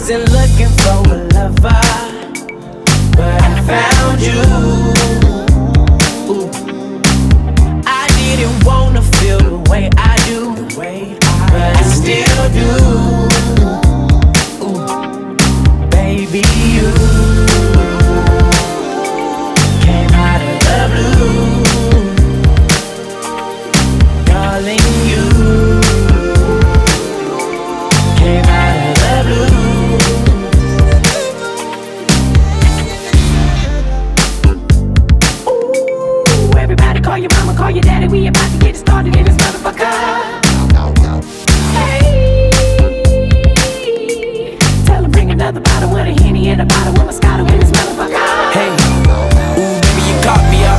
wasn't looking for a lover, but I found you. Ooh. I didn't wanna feel the way I do, but I still do. Ooh. Baby, you came out of the blue. Darling, you came out of the blue. Ooh, everybody call your mama, call your daddy. We about to get it started in this mother.